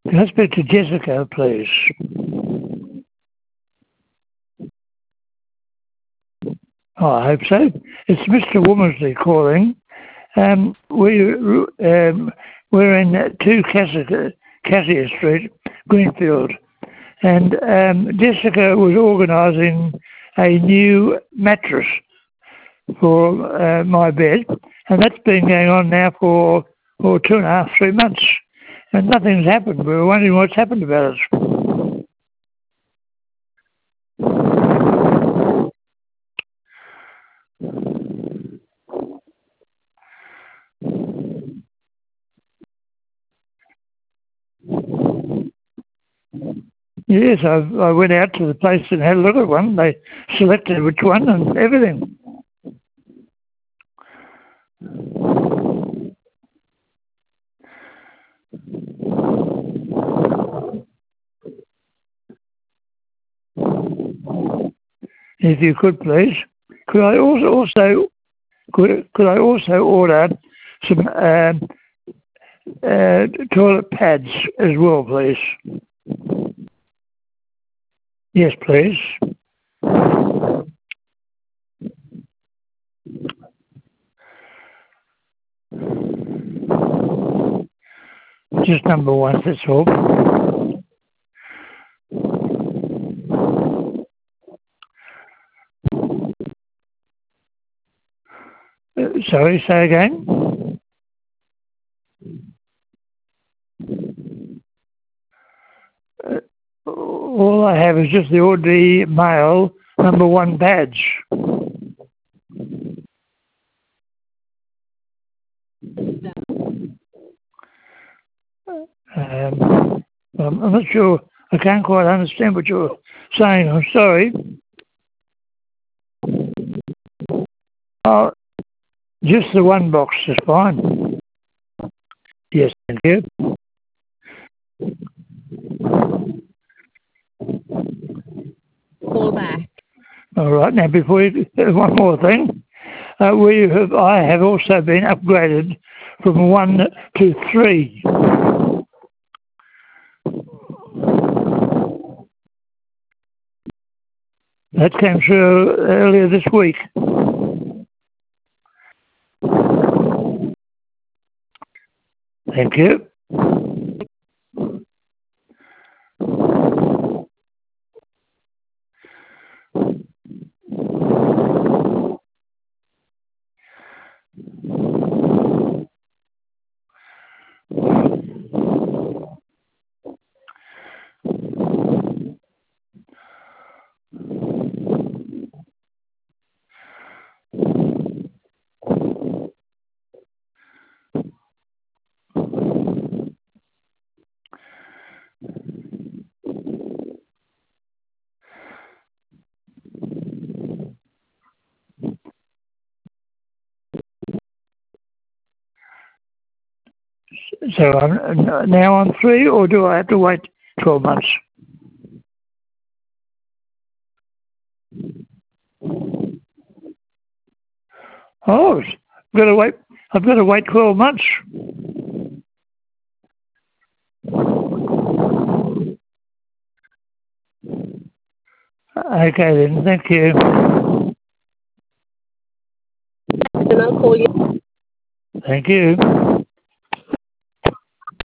Can I speak to Jessica, please? Oh, I hope so. It's Mr. Womersley calling. We're in 2 Cassier Street, Greenfield, and Jessica was organising a new mattress for my bed, and that's been going on now for 2.5, 3 months, and nothing's happened. We were wondering what's happened about it. Yes, I went out to the place and had a look at one. They selected which one and everything. If you could, please. Could I also order some toilet pads as well, please? Yes, please. Just number 1, that's all. Sorry, say again? All I have is just the ordinary male number 1 badge. I'm not sure. I can't quite understand what you're saying. I'm sorry. Oh, just the 1 box is fine. Yes, thank you. Call back. All right. Now, before you, one more thing. I have also been upgraded from 1 to 3. That came through earlier this week. Thank you. So I'm now on 3, or do I have to wait 12 months? Oh, I've got to wait 12 months. Okay then, thank you. And I'll call you. Thank you.